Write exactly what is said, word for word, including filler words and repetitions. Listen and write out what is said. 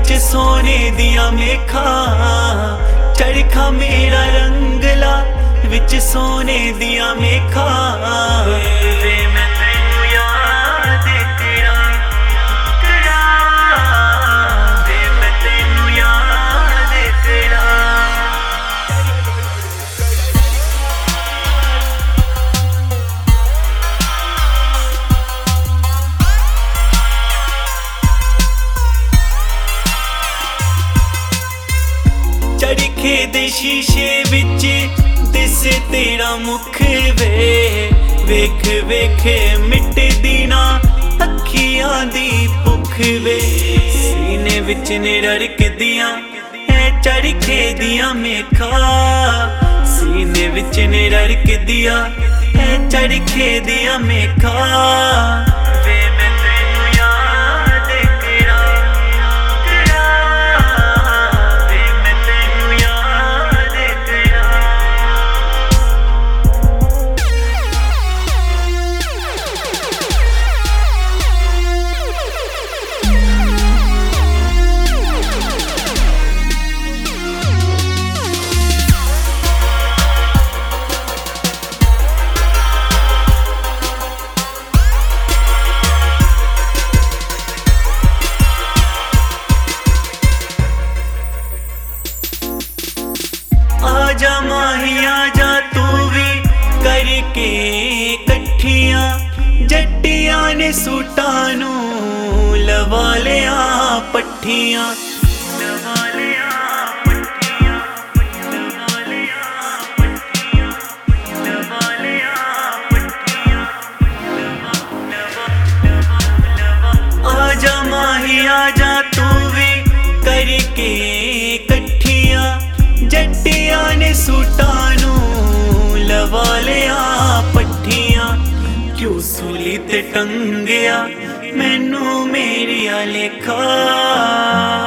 विच सोने दिया मेखा चरखा मेरा रंगला विच सोने दिया मेखा वे मैं तैनू याद करा करा वे मैं तैनू याद करा। चरखे दे शीशे विच दिसे तेरा मुख वे वेख वेख मिटदी ना अखियां दी भुख वे सीने विच ने रड़कदियां ऐ चरखे दियां मेखा सीने विच ने रड़कदियां ऐ चरखे दियां मेखा वे मैं तैनू याद करा करा वे मैं तैनू याद करा। आजा माही आजा तू भी करके कट्ठियां जट्टियां ने सूटां नू लवा लिया पट्ठियां लवा लिया पट्ठियां लवा लिया पट्ठियां लवा लिया पट्ठियां लवा लवा लवा लवा। आजा माही आजा तू भी करके कट्ठियां जट्टियां ने सूटां नू लवा लिया पट्ठियां क्यों सूली ते टंगिया मैनू मेरिया लेखा।